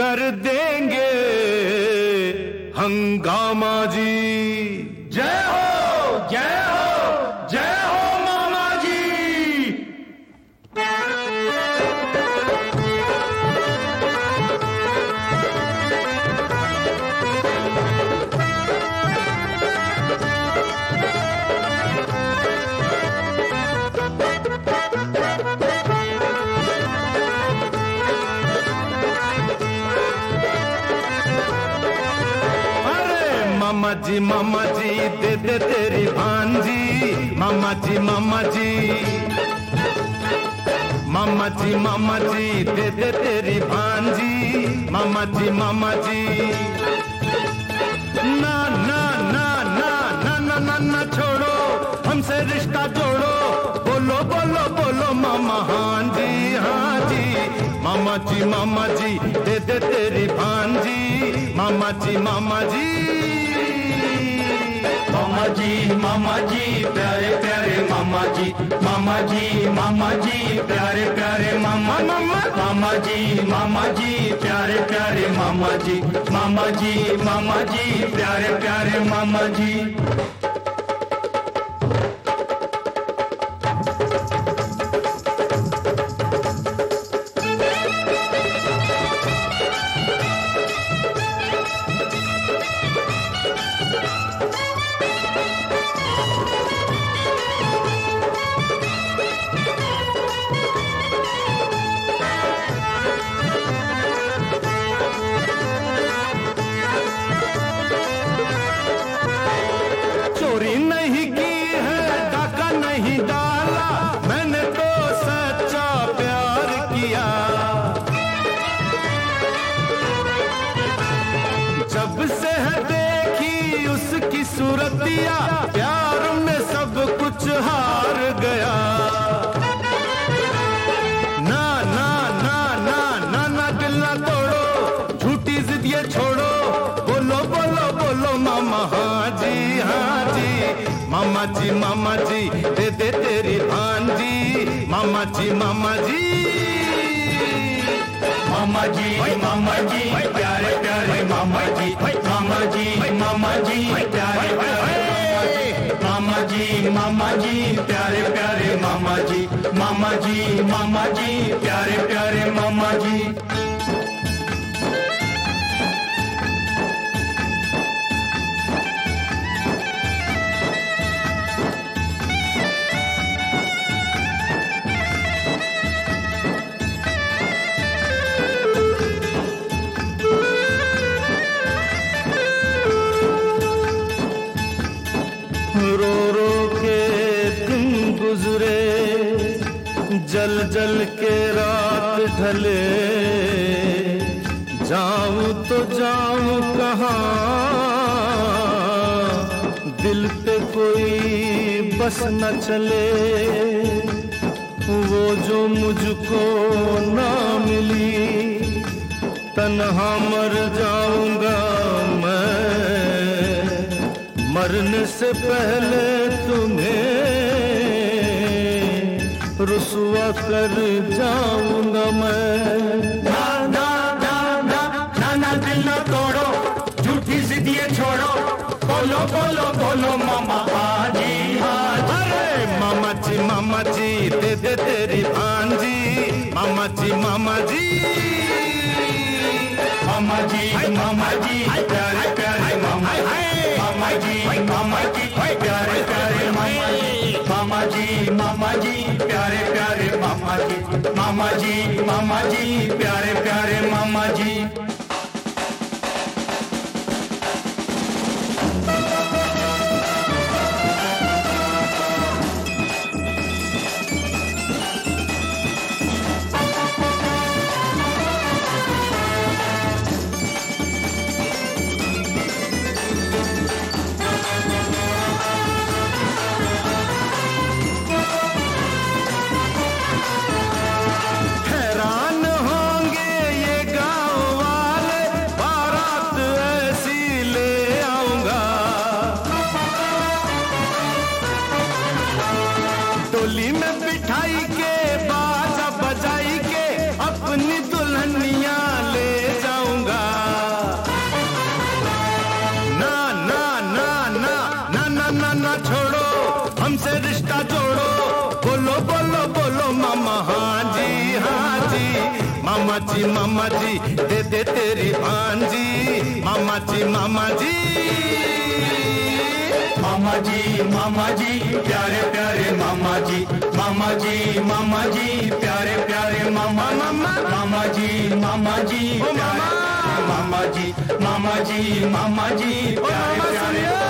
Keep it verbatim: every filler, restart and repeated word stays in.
कर देंगे हंगामा जी। जय हो जय हो जय हो मामा जी। मामा जी मामा जी दे दे तेरी भांजी। मामा जी मामा जी मामा जी मामा जी दे दे तेरी भांजी। मामा जी मामा जी ना ना ना ना ना ना ना ना छोड़ो हमसे रिश्ता जोड़ो। बोलो बोलो बोलो मामा हाँ जी हाँ जी। मामा जी मामा जी दे दे तेरी भांजी। मामा जी मामा जी मामा जी मामा जी प्यारे प्यारे मामा जी। मामा जी मामा जी प्यारे प्यारे मामा मामा। मामा जी मामा जी प्यारे प्यारे मामा जी। मामा जी मामा जी प्यारे प्यारे मामा जी। चोरी नहीं की है डाका नहीं डाला मैंने तो सच्चा प्यार किया। जब से है देखी उसकी सूरतिया प्यार में सब कुछ हार गया। ना ना ना ना ना ना दिल ना तोड़ो झूठी जिद ये छोड़ो। बोलो बोलो बोलो मामा हाँ जी हाँ जी। मामा जी मामा जी दे दे तेरी भांजी। मामा जी मामा जी मामा जी मामा जी प्यारे प्यारे मामा जी। मामा जी मामा जी प्यारे प्यारे मामा जी। मामा जी प्यारे प्यारे मामा जी। मामा जी मामा जी प्यारे प्यारे मामा जी। रो रो के दिन गुजरे जल जल के रात ढले। जाऊं तो जाऊं कहाँ दिल पे कोई बस न चले। वो जो मुझको ना मिली तन्हा मर जाऊंगा मैं। मरने से पहले तुम्हें रुसवा कर जाऊंगा मैं। ना ना ना ना ना ना दिल ना तोड़ो झूठी जिद ये छोड़ो। बोलो बोलो बोलो मामा हाँ जी हाँ जी। अरे मामा जी मामा जी दे दे तेरी भांजी। मामा जी मामा जी मामा जी मामा जी प्यारे प्यारे मामा जी। मामा जी मामा जी प्यारे प्यारे मामा जी। मामा जी मामा जी प्यारे प्यारे मामा जी। मामा जी मामा जी प्यारे प्यारे मामा जी। हैरान होंगे ये गाँव जी मामा जी दे दे तेरी भांजी, मामा जी मामा जी मामा जी मामा जी प्यारे प्यारे मामा जी, मामा जी मामा जी प्यारे प्यारे मामा, मामा मामा जी मामा जी प्यारे मामा जी, मामा जी मामा जी प्यारे प्यारे